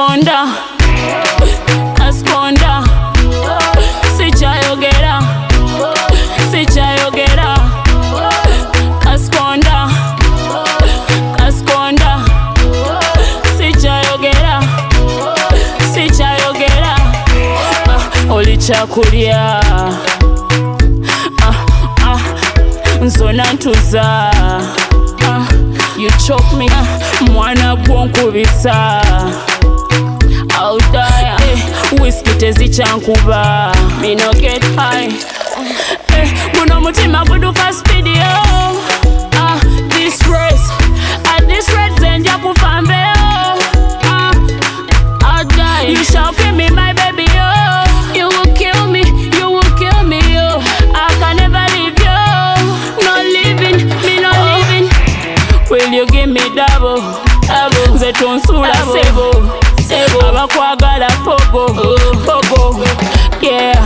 Kaskonda, Kaskonda, sichayogera, sichayogera. Kaskonda, Kaskonda, sichayogera, sichayogera. Oli chakulya, nsona ntuza. You choke me, mwana bwonkubisa. I'll die, whiskey tezichankuba. Me no get high, muno mutima guduka studio. Disgrace, at this rate zenja kufambeo. I'll die, you shall kill me my baby, oh. You will kill me, you will kill me, oh. I can never leave you, no living, me no living. Will you give me double, double? Zetonsula sebo, sebo. Abakwagala pogo, pogo, yeah.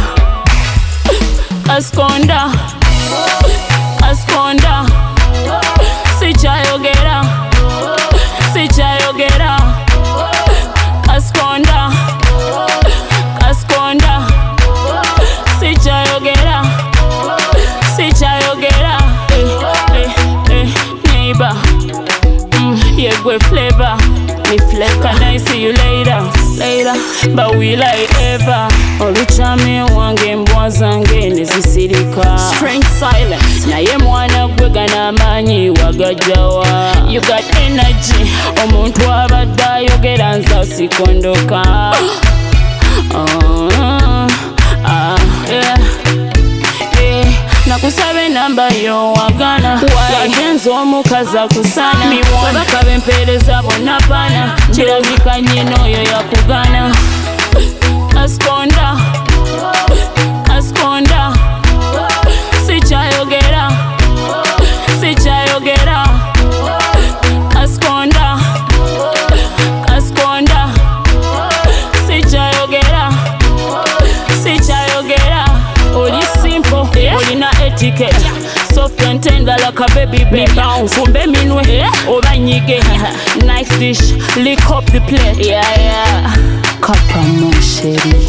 Kaskonda, Kaskonda, sichayogera, sichayogera. Kaskonda, Kaskonda, sichayogera, sichayogera. Neighbor, yegwe flavor, me flavor. Can I see you later, later? But we like ever. Oluchame wange mbwa zange nezisirika. Strange silence. Naye mwana gwe gana amanyi wagajawa. You got energy. Omuntu abadde ayogera nza sikondoka. Yeah. Nakusabe namba yo wagana. Wagenza omukazi akusana. Babaka bempereza bonna pana. Kirabika nyina oyo yakugana. Kaskonda, Kaskonda, sichayogera, sichayogera. Kaskonda, Kaskonda, sichayogera, sichayogera. Oli simple, olina etiquette. Soft and tender like a baby bed. Fumbe minwe, oba nyige. Nice dish, lick up the plate. Yeah, yeah. Kapa mon chéri.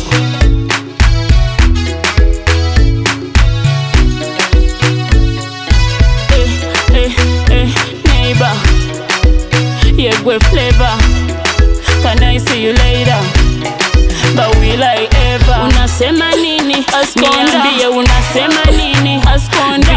Neighbor, yegwe flavor. Can I see you later? But we like ever. Unasema nini? Kaskonda. Niambie unasema nini? Kaskonda.